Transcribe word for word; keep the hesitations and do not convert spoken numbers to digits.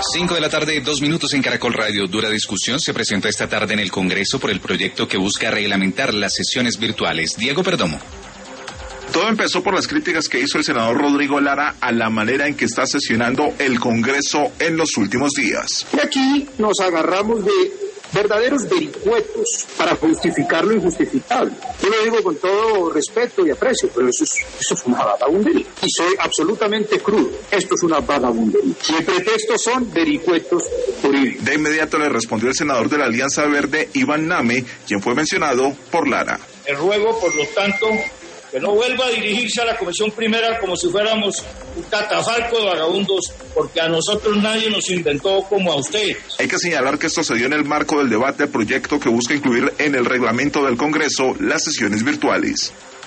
Cinco de la tarde, dos minutos en Caracol Radio. Dura discusión se presenta esta tarde en el Congreso por el proyecto que busca reglamentar las sesiones virtuales. Diego Perdomo. Todo empezó por las críticas que hizo el senador Rodrigo Lara a la manera en que está sesionando el Congreso en los últimos días. Y aquí nos agarramos de verdaderos vericuetos para justificar lo injustificable. Yo lo digo con todo respeto y aprecio, pero eso es, eso es una vagabundería. Y soy absolutamente crudo. Esto es una vagabundería. Y el pretexto son vericuetos jurídicos. De inmediato le respondió el senador de la Alianza Verde, Iván Name, quien fue mencionado por Lara. Le ruego, por lo tanto, que no vuelva a dirigirse a la Comisión Primera como si fuéramos un catafalco de vagabundos, porque a nosotros nadie nos inventó como a ustedes. Hay que señalar que esto se dio en el marco del debate del proyecto que busca incluir en el reglamento del Congreso las sesiones virtuales.